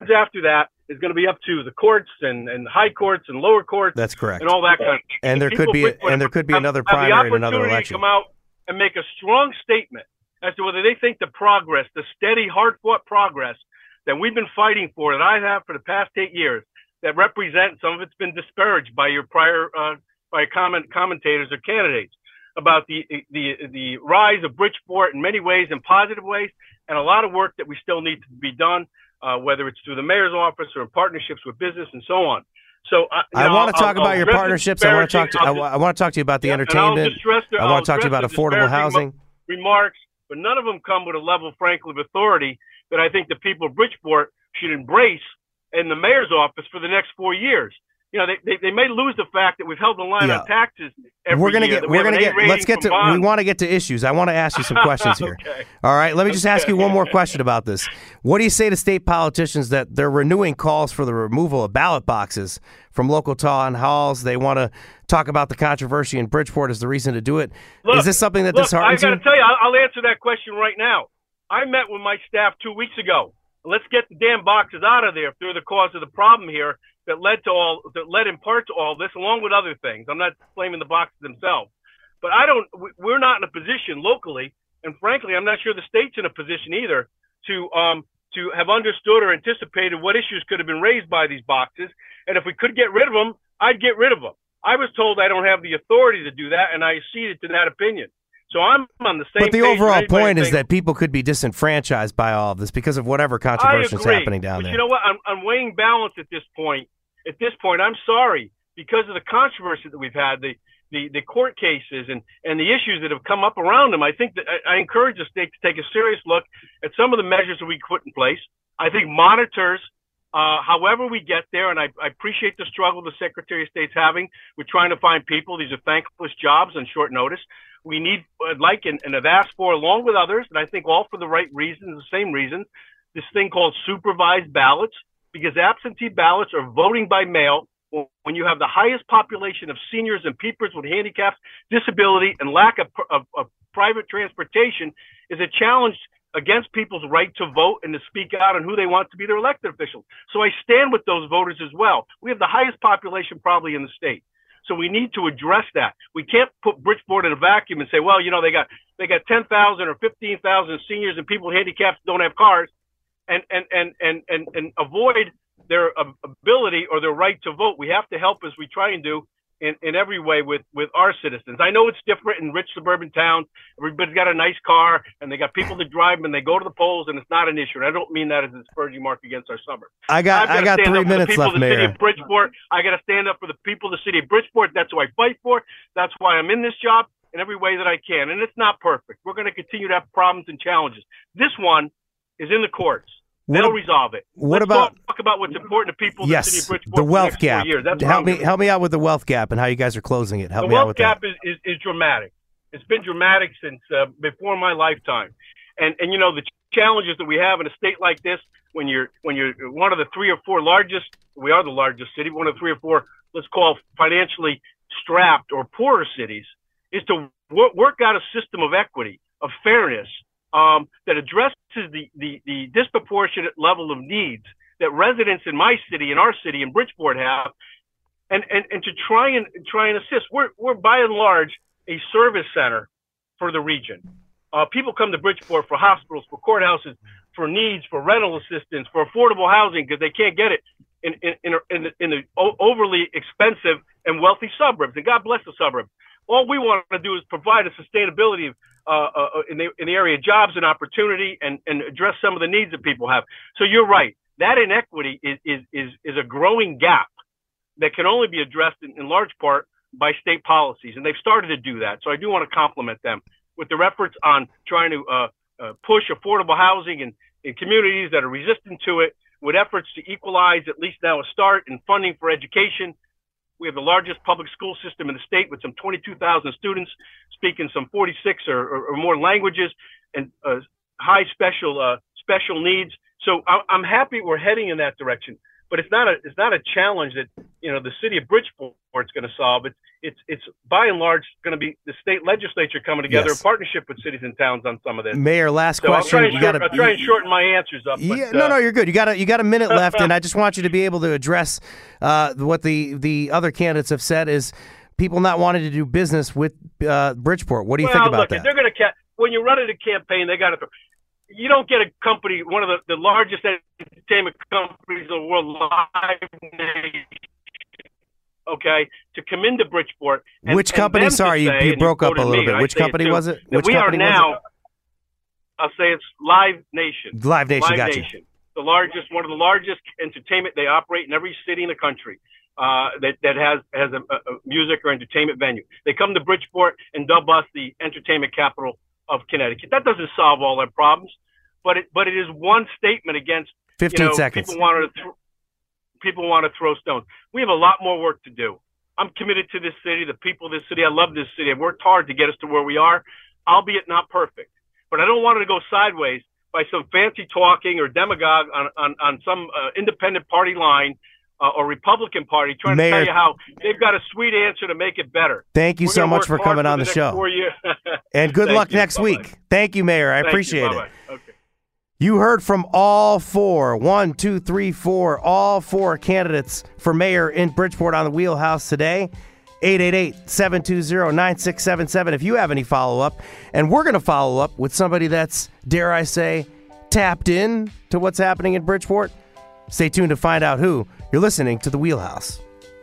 after that is going to be up to the courts and, and high courts and lower courts. That's correct. And all that kind of thing. And there could be and there could be another primary and another election. To come out and make a strong statement as to whether they think the progress, the steady, hard-fought progress that we've been fighting for, that I have for the past eight years, that represent, some of it's been disparaged by your prior, uh, by comment commentators or candidates, about the, the, the rise of Bridgeport in many ways, in positive ways, and a lot of work that we still need to be done, uh, whether it's through the mayor's office or in partnerships with business and so on. So uh, I know, want to talk I'll, about I'll your partnerships. I want to talk to. I, I want to talk to you about the yeah, entertainment. The, I want to talk to you about affordable housing remarks, but none of them come with a level, frankly, of authority that I think the people of Bridgeport should embrace in the mayor's office for the next four years. You know, they, they, they may lose the fact that we've held the line yeah. on taxes every we're gonna year. Get, we're going to get, let's get to, bonds. we want to get to issues. I want to ask you some questions here. Okay. All right, let me just okay. ask you one more question about this. What do you say to state politicians that they're renewing calls for the removal of ballot boxes from local town halls? They want to talk about the controversy in Bridgeport as the reason to do it. Look, Is this something that look, disheartens you? I got to tell you, I'll, I'll answer that question right now. I met with my staff two weeks ago. Let's get the damn boxes out of there if they're the cause of the problem here that led to all, that led in part to all this, along with other things. I'm not blaming the boxes themselves, but I don't, we're not in a position locally, and frankly, I'm not sure the state's in a position either to, um, to have understood or anticipated what issues could have been raised by these boxes. And if we could get rid of them, I'd get rid of them. I was told I don't have the authority to do that, and I acceded to that opinion. So I'm on the same But the page overall point is thinks, that people could be disenfranchised by all of this because of whatever controversy is happening down but there. You know what? I'm, I'm weighing balance at this point. At this point, I'm sorry, because of the controversy that we've had, the the, the court cases and, and the issues that have come up around them. I think that I, I encourage the state to take a serious look at some of the measures that we put in place. I think monitors, uh, however we get there, and I, I appreciate the struggle the Secretary of State's having with trying to find people. These are thankless jobs on short notice. We need, like, and, and have asked for, along with others, and I think all for the right reasons, the same reasons, this thing called supervised ballots, because absentee ballots are voting by mail when you have the highest population of seniors and people with handicaps, disability, and lack of, of, of private transportation is a challenge against people's right to vote and to speak out on who they want to be their elected officials. So I stand with those voters as well. We have the highest population probably in the state. So we need to address that. We can't put Bridgeport in a vacuum and say, well, you know, they got they got ten thousand or fifteen thousand seniors and people with handicaps don't have cars, and and and and and, and avoid their ability or their right to vote. We have to help, as we try and do in, in every way with, with our citizens. I know it's different in rich suburban towns. Everybody's got a nice car and they got people to drive them and they go to the polls and it's not an issue. And I don't mean that as a disparaging mark against our suburbs. I got I got three minutes left, Mayor. City of Bridgeport. I got to stand up for the people of the city of Bridgeport. That's who I fight for. That's why I'm in this job in every way that I can. And it's not perfect. We're going to continue to have problems and challenges. This one is in the courts. They'll What, resolve it. what Let's about talk about what's important to people in yes, the city of Bridgeport the for wealth next gap? four years. That's help me help me out with the wealth gap and how you guys are closing it. Help the me out wealth with gap that. is, is, is dramatic. It's been dramatic since uh, before my lifetime. And and you know the challenges that we have in a state like this, when you're when you're one of the three or four largest, we are the largest city, one of the three or four, let's call financially strapped or poorer cities, is to work, work out a system of equity, of fairness, um, that addresses the, the the disproportionate level of needs that residents in my city, in our city, in Bridgeport have, and and and to try and try and assist. We're we're by and large a service center for the region. Uh, people come to Bridgeport for hospitals, for courthouses, for needs, for rental assistance, for affordable housing because they can't get it in in in, in, the, in the overly expensive and wealthy suburbs. And God bless the suburbs. All we want to do is provide a sustainability uh, uh, in the in the area of jobs and opportunity, and, and address some of the needs that people have. So you're right. That inequity is is is, is a growing gap that can only be addressed in, in large part by state policies, and they've started to do that. So I do want to compliment them with their efforts on trying to uh, uh, push affordable housing in, in communities that are resistant to it, with efforts to equalize at least now a start in funding for education. We have the largest public school system in the state with some twenty-two thousand students speaking some forty-six or, or, or more languages and uh, high special uh, special needs. So I, I'm happy we're heading in that direction. but it's not a it's not a challenge that you know the city of Bridgeport's going to solve. It's it's it's by and large going to be the state legislature coming together Yes. in partnership with cities and towns on some of this. Mayor, last so question. I'll try, and You short, gotta- I'll try and shorten my answers up. But, Yeah, uh, no, no, you're good. You got a, you got a minute left, and I just want you to be able to address uh, what the, the other candidates have said is people not wanting to do business with uh, Bridgeport. What do you well, think about look, that? If they're going to ca- when you're running a campaign, they got to. You don't get a company, one of the, the largest entertainment companies in the world, Live Nation, okay, to come into Bridgeport. And, Which and company? them to Sorry, you, say, you and broke up a quoted little me, bit. and I Which say it company too, was it? that Which we are company was now, I'll say it's Live Nation. Live Nation, Live gotcha. Nation, the largest, one of the largest entertainment. They operate in every city in the country uh, that that has has a, a music or entertainment venue. They come to Bridgeport and dub us the entertainment capital of Connecticut. That doesn't solve all their problems, but it but it is one statement against fifteen you know, seconds. People want to th- people want to throw stones. We have a lot more work to do. I'm committed to this city, the people of this city. I love this city. I've worked hard to get us to where we are, albeit not perfect. But I don't want it to go sideways by some fancy talking or demagogue on, on, on some uh, independent party line uh, or Republican party trying Mayor- to tell you how they've got a sweet answer to make it better. Thank you We're so gonna much work for hard coming for on the next show. four years. And good Thank luck you. next Bye-bye. week. Thank you, Mayor. I Thank you. appreciate it. Bye-bye. Okay. You heard from all four, one, two, three, four, all four candidates for mayor in Bridgeport on the Wheelhouse today. eight eight eight, seven two zero, nine six seven seven if you have any follow-up. And we're going to follow up with somebody that's, dare I say, tapped in to what's happening in Bridgeport. Stay tuned to find out who. You're listening to The Wheelhouse.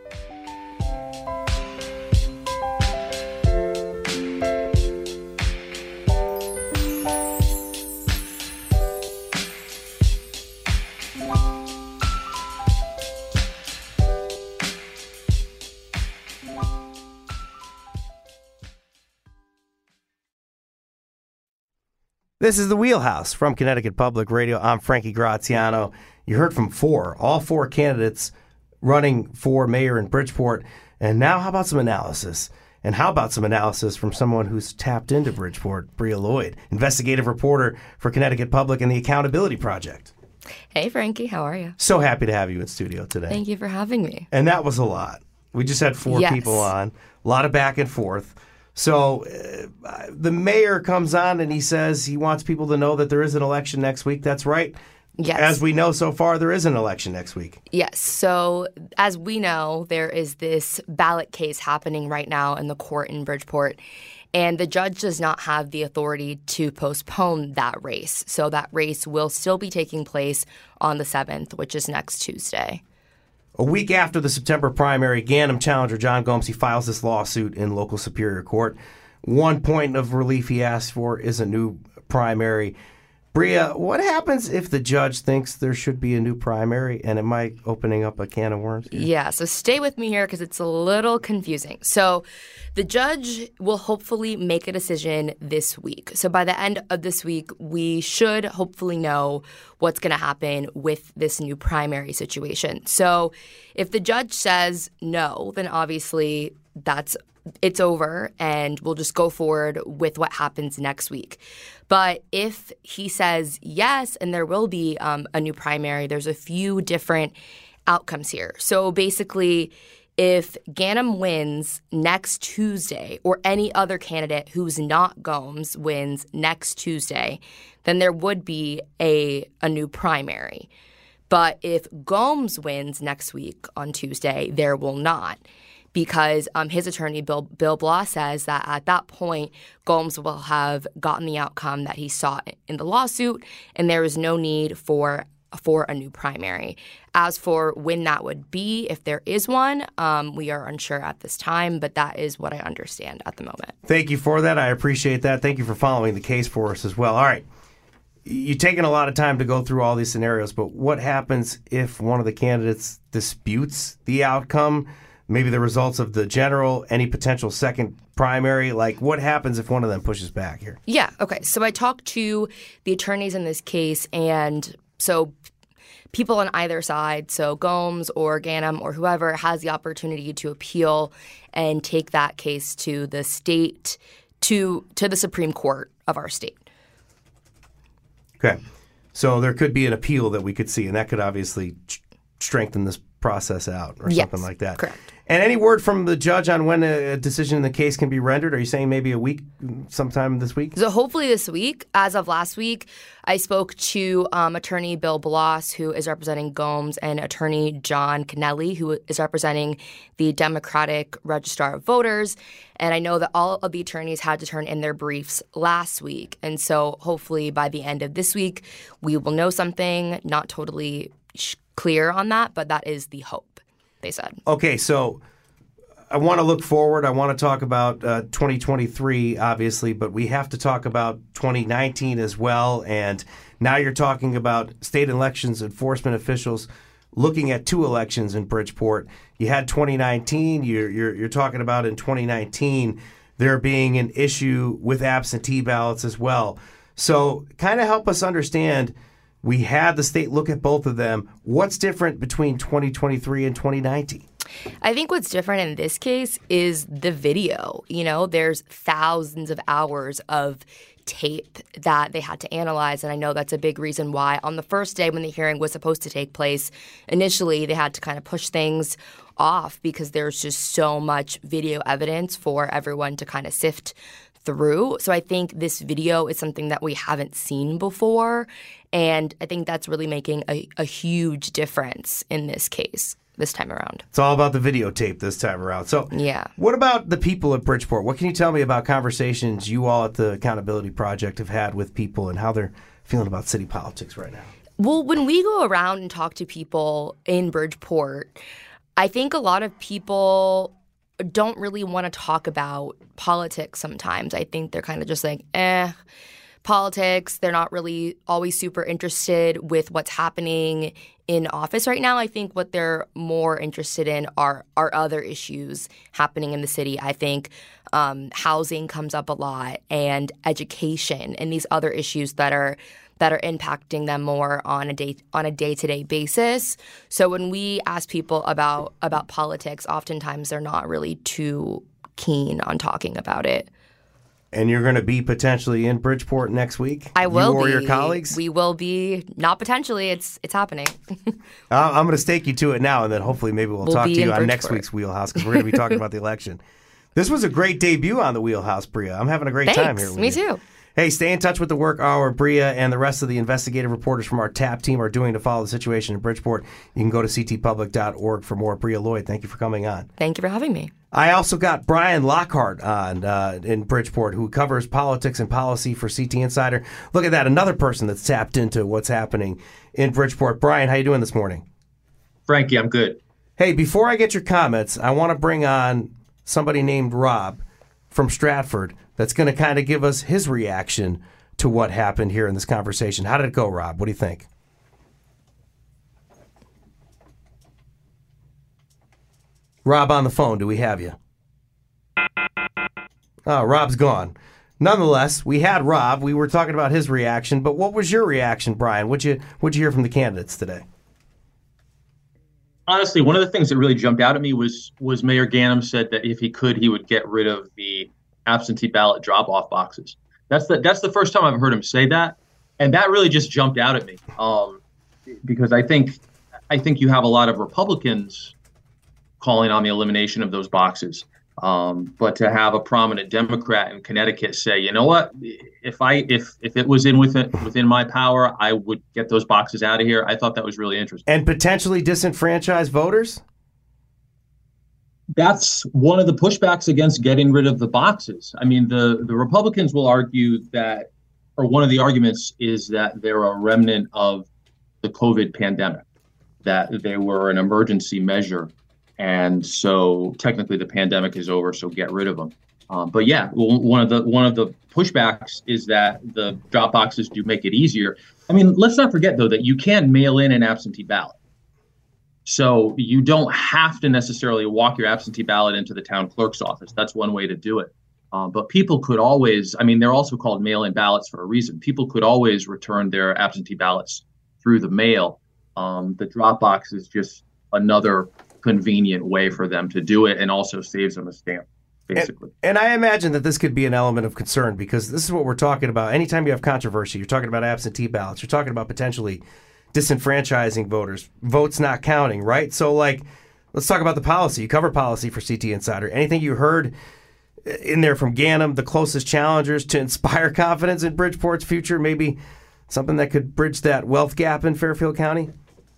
This is The Wheelhouse from Connecticut Public Radio. I'm Frankie Graziano. You heard from four, all four candidates running for mayor in Bridgeport. And now how about some analysis? And how about some analysis from someone who's tapped into Bridgeport, Bria Lloyd, investigative reporter for Connecticut Public and the Accountability Project. Hey, Frankie, how are you? So happy to have you in studio today. Thank you for having me. And that was a lot. We just had four Yes. people on, a lot of back and forth. So uh, the mayor comes on and he says he wants people to know that there is an election next week. That's right. Yes. As we know so far, there is an election next week. Yes. So, as we know, there is this ballot case happening right now in the court in Bridgeport, and the judge does not have the authority to postpone that race. So, that race will still be taking place on the seventh, which is next Tuesday. A week after the September primary, Ganem challenger John Gomes, he files this lawsuit in local Superior Court. One point of relief he asked for is a new primary. Bria, what happens if the judge thinks there should be a new primary, and am I opening up a can of worms here? Yeah, so stay with me here because it's a little confusing. So the judge will hopefully make a decision this week. So by the end of this week, we should hopefully know what's going to happen with this new primary situation. So if the judge says no, then obviously that's it's over and we'll just go forward with what happens next week. But if he says yes, and there will be um, a new primary, there's a few different outcomes here. So basically, if Ganem wins next Tuesday, or any other candidate who's not Gomes wins next Tuesday, then there would be a, a new primary. But if Gomes wins next week on Tuesday, there will not. Because um, his attorney, Bill, Bill Blah, says that at that point, Gomes will have gotten the outcome that he sought in the lawsuit, and there is no need for for a new primary. As for when that would be, if there is one, um, we are unsure at this time, but that is what I understand at the moment. Thank you for that. I appreciate that. Thank you for following the case for us as well. All right. You've taken a lot of time to go through all these scenarios, but what happens if one of the candidates disputes the outcome? Maybe the results of the general, any potential second primary? Like, what happens if one of them pushes back here? Yeah, okay. So I talked to the attorneys in this case, and so people on either side, so Gomes or Ganem or whoever, has the opportunity to appeal and take that case to the state, to to the Supreme Court of our state. Okay. So there could be an appeal that we could see, and that could obviously ch- strengthen this process out or yes, something like that. Correct. And any word from the judge on when a decision in the case can be rendered? Are you saying maybe a week, sometime this week? So hopefully this week. As of last week, I spoke to um, attorney Bill Bloss, who is representing Gomes, and attorney John Kennelly, who is representing the Democratic Registrar of Voters. And I know that all of the attorneys had to turn in their briefs last week. And so hopefully by the end of this week, we will know something. Not totally sh- clear on that, but that is the hope, they said. Okay, so I want to look forward. I want to talk about uh, twenty twenty-three, obviously, but we have to talk about twenty nineteen as well. And now you're talking about state elections enforcement officials looking at two elections in Bridgeport. You had twenty nineteen. You're, you're, you're talking about in twenty nineteen there being an issue with absentee ballots as well. So kind of help us understand. We had the state look at both of them. What's different between twenty twenty-three and twenty nineteen? I think what's different in this case is the video. You know, there's thousands of hours of tape that they had to analyze, and I know that's a big reason why on the first day when the hearing was supposed to take place, initially they had to kind of push things off because there's just so much video evidence for everyone to kind of sift through. So I think this video is something that we haven't seen before, and I think that's really making a, a huge difference in this case this time around. It's all about the videotape this time around. So yeah. What about the people at Bridgeport? What can you tell me about conversations you all at the Accountability Project have had with people and how they're feeling about city politics right now? Well, when we go around and talk to people in Bridgeport, I think a lot of people don't really want to talk about politics sometimes. I think they're kind of just like, eh, politics. They're not really always super interested with what's happening in office right now. I think what they're more interested in are, are other issues happening in the city. I think um, housing comes up a lot, and education, and these other issues that are that are impacting them more on a day on a day-to-day basis. So when we ask people about about politics, oftentimes they're not really too keen on talking about it. And you're going to be potentially in Bridgeport next week? I will you or be. your colleagues? We will be. Not potentially. It's it's happening. I'm going to stake you to it now, and then hopefully maybe we'll, we'll talk to you on Bridgeport. next week's Wheelhouse, because we're going to be talking about the election. This was a great debut on the Wheelhouse, Bria. I'm having a great Thanks. time here with Me you. too. Hey, stay in touch with the work our Bria and the rest of the investigative reporters from our TAP team are doing to follow the situation in Bridgeport. You can go to c t public dot org for more. Bria Lloyd, thank you for coming on. Thank you for having me. I also got Brian Lockhart on uh, in Bridgeport, who covers politics and policy for C T Insider. Look at that, another person that's tapped into what's happening in Bridgeport. Brian, how you doing this morning? Frankie, I'm good. Hey, before I get your comments, I want to bring on somebody named Rob from Stratford that's going to kind of give us his reaction to what happened here in this conversation. How did it go, Rob? What do you think? Rob on the phone, do we have you? Oh, Rob's gone. Nonetheless, we had Rob. We were talking about his reaction, but what was your reaction, Brian? What'd you, what'd you hear from the candidates today? Honestly, one of the things that really jumped out at me was was Mayor Ganim said that if he could, he would get rid of the absentee ballot drop-off boxes. That's the that's the first time I've heard him say that, and that really just jumped out at me um, because I think I think you have a lot of Republicans calling on the elimination of those boxes, um, but to have a prominent Democrat in Connecticut say, you know what, if I if if it was in within within my power, I would get those boxes out of here. I thought that was really interesting. And potentially disenfranchise voters? That's one of the pushbacks against getting rid of the boxes. I mean, the, the Republicans will argue that, or one of the arguments is that they're a remnant of the COVID pandemic, that they were an emergency measure. And so technically the pandemic is over, so get rid of them. Um, but yeah, one of the one of the pushbacks is that the drop boxes do make it easier. I mean, let's not forget, though, that you can mail in an absentee ballot. So you don't have to necessarily walk your absentee ballot into the town clerk's office. That's one way to do it. Um, but people could always, I mean, they're also called mail-in ballots for a reason. People could always return their absentee ballots through the mail. Um, the drop box is just another convenient way for them to do it, and also saves them a stamp, basically. And, and I imagine that this could be an element of concern, because this is what we're talking about. Anytime you have controversy, you're talking about absentee ballots. You're talking about potentially disenfranchising voters, votes not counting, right? So, like, let's talk about the policy. You cover policy for C T Insider. Anything you heard in there from Ganim, the closest challengers, to inspire confidence in Bridgeport's future? Maybe something that could bridge that wealth gap in Fairfield County?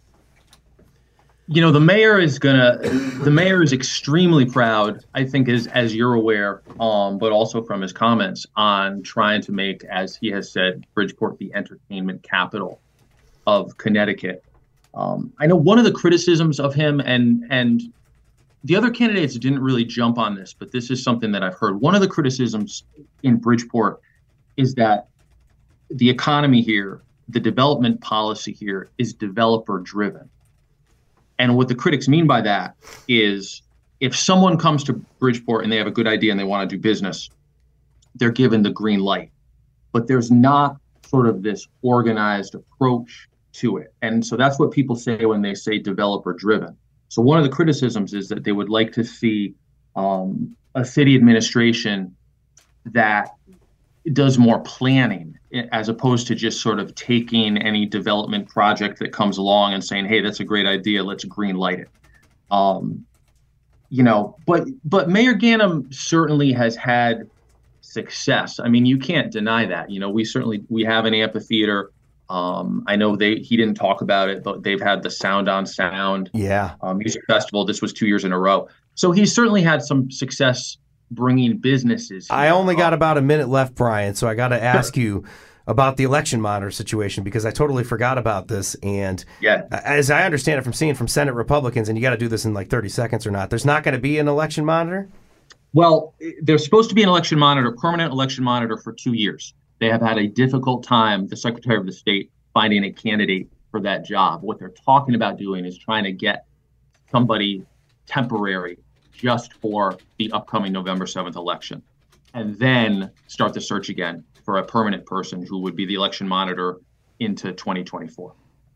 You know, the mayor is gonna. The mayor is extremely proud, I think, as as you're aware, um, but also from his comments on trying to make, as he has said, Bridgeport the entertainment capital of Connecticut. Um, I know one of the criticisms of him, and and the other candidates didn't really jump on this, but this is something that I've heard. One of the criticisms in Bridgeport is that the economy here, the development policy here, is developer driven. And what the critics mean by that is if someone comes to Bridgeport and they have a good idea and they want to do business, they're given the green light. But there's not sort of this organized approach to it. And so that's what people say when they say developer driven. So one of the criticisms is that they would like to see um, a city administration that does more planning, as opposed to just sort of taking any development project that comes along and saying, hey, that's a great idea, let's green light it. Um, you know, but but Mayor Ganim certainly has had success. I mean, you can't deny that. You know, we certainly, we have an amphitheater. Um, I know they he didn't talk about it, but they've had the Sound on Sound yeah. um, music festival. This was two years in a row. So he's certainly had some success bringing businesses here. I only got about a minute left, Brian, so I got to ask you about the election monitor situation, because I totally forgot about this. And yeah. as I understand it from seeing from Senate Republicans, and you got to do this in like thirty seconds or not, there's not going to be an election monitor? Well, there's supposed to be an election monitor, permanent election monitor, for two years. They have had a difficult time, the Secretary of the State, finding a candidate for that job. What they're talking about doing is trying to get somebody temporary just for the upcoming November seventh election, and then start the search again for a permanent person who would be the election monitor into twenty twenty-four.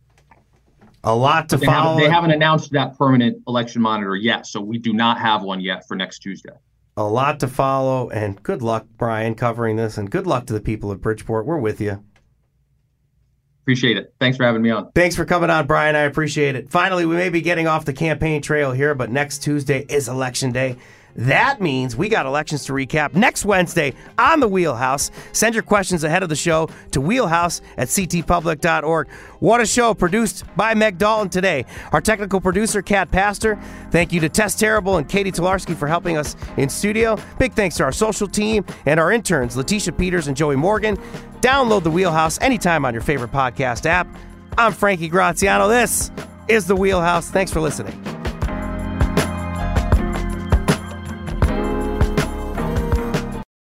A lot to they follow. Haven't, they haven't announced that permanent election monitor yet, so we do not have one yet for next Tuesday. A lot to follow, and good luck, Brian, covering this, and good luck to the people of Bridgeport. We're with you. Appreciate it. Thanks for having me on. Thanks for coming on, Brian. I appreciate it. Finally, we may be getting off the campaign trail here, but next Tuesday is Election Day. That means we got elections to recap next Wednesday on the Wheelhouse. Send your questions ahead of the show to wheelhouse at c t public dot org. What a show, produced by Meg Dalton today. Our technical producer, Kat Pastor. Thank you to Tess Terrible and Katie Tolarski for helping us in studio. Big thanks to our social team and our interns, Letitia Peters and Joey Morgan. Download the Wheelhouse anytime on your favorite podcast app. I'm Frankie Graziano. This is the Wheelhouse. Thanks for listening.